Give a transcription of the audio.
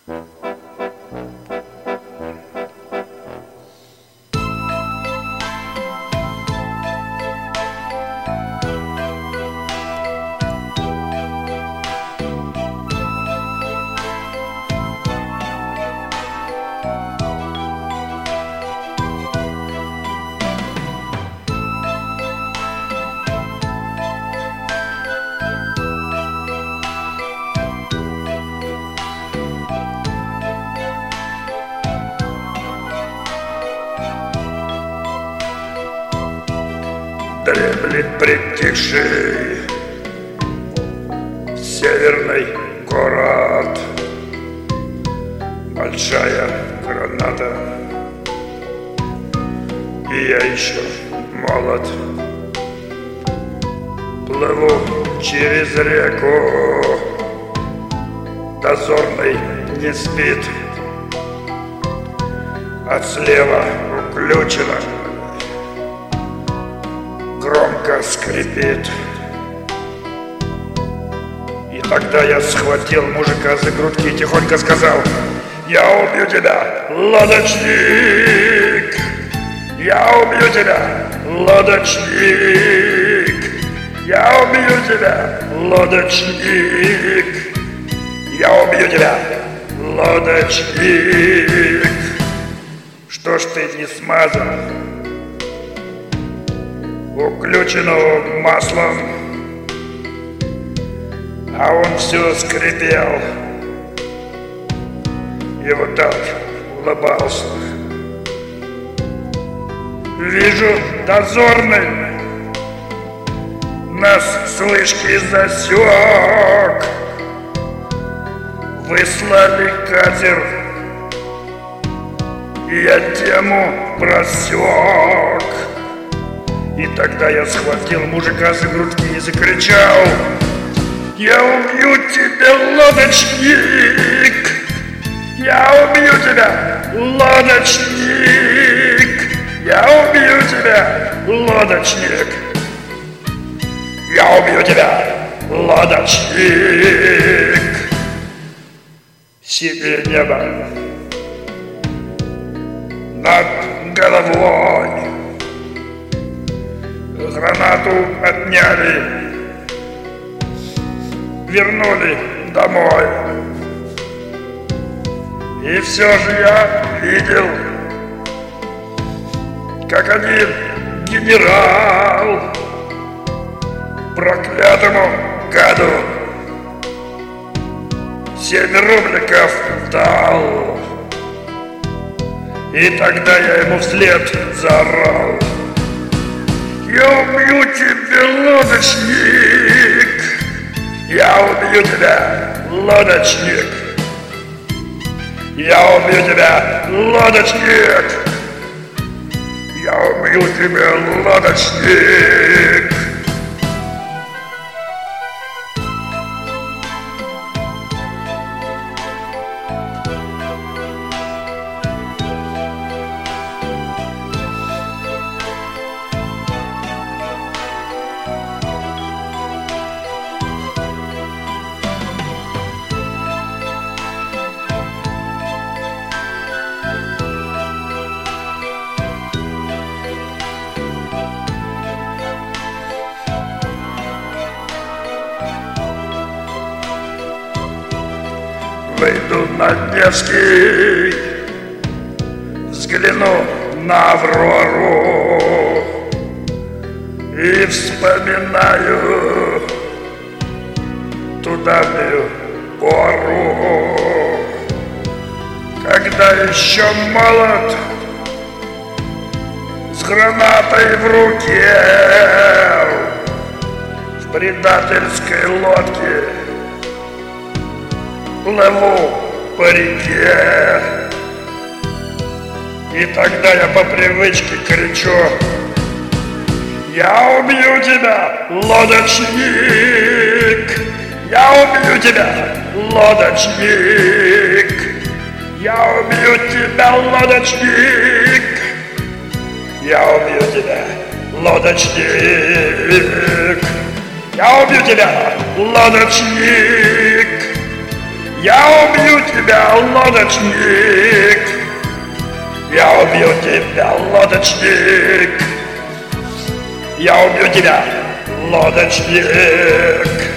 Дремлет притихший северный город, большая граната, и я еще молод. Плыву через реку, дозорный не спит, а слева уключено громко скрипит. И тогда я схватил мужика за грудки и тихонько сказал: я убью тебя, лодочник! Я убью тебя, лодочник! Я убью тебя, лодочник! Я убью тебя, лодочник! Что ж ты не смазан уключенного маслом, а он все скрипел и вот так улыбался. Вижу, дозорный нас с вышки засек. Выслали катер, и я тему просек. И тогда я схватил мужика за грудки и закричал: я убью тебя, лодочник! Я убью тебя, лодочник! Я убью тебя, лодочник! Я убью тебя, лодочник! Синее небо над головой, гранату отняли, вернули домой. И все же я видел, как один генерал проклятому гаду 7 рубликов дал. И тогда я ему вслед заорал: я убью тебя, лодочник! Я убью тебя, лодочник! Я убью тебя, лодочник! Я убью тебя, лодочник! Выйду на Невский, взгляну на Аврору и вспоминаю ту давнюю пору, когда еще молод, с гранатой в руке, в предательской лодке плыву по реке. И тогда я по привычке кричу: я убью тебя, лодочник! Я убью тебя, лодочник! Я убью тебя, лодочник! Я убью тебя, лодочник! Я убью тебя, лодочник! Я убью тебя, лодочник! Я убью тебя, лодочник! Я убью тебя, лодочник!